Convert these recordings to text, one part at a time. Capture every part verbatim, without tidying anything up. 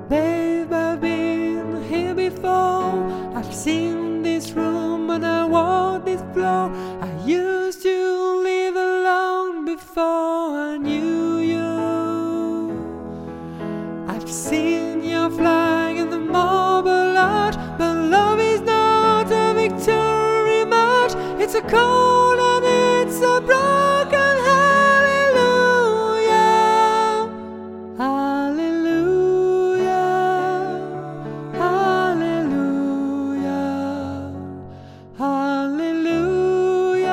Babe, I've been here before. I've seen this room and I walked this floor. I used to live alone before I knew you. I've seen your flag in the marble arch, but love is not a victory march. It's a cold and it's a broken hallelujah. Hallelujah. Hallelujah. Hallelujah.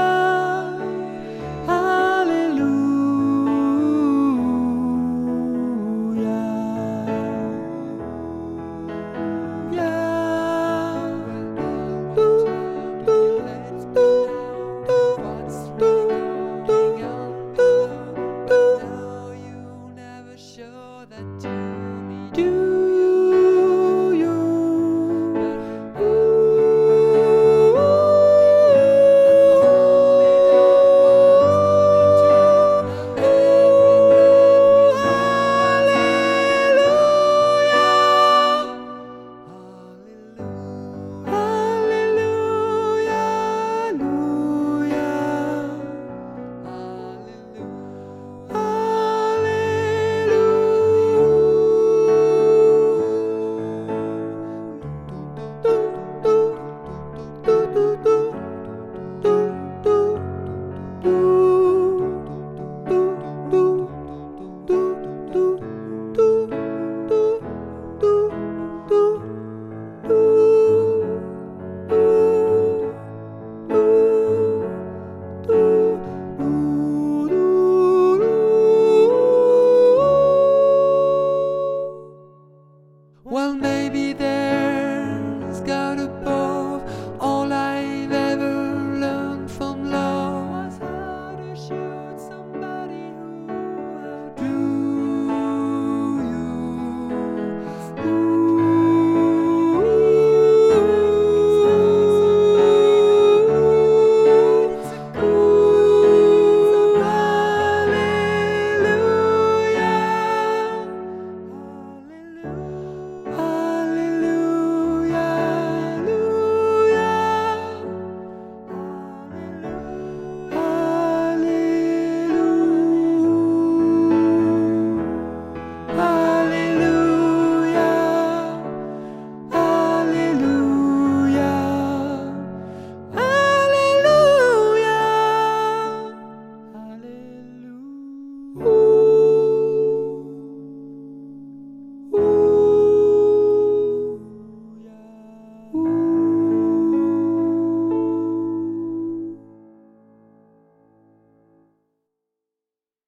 Do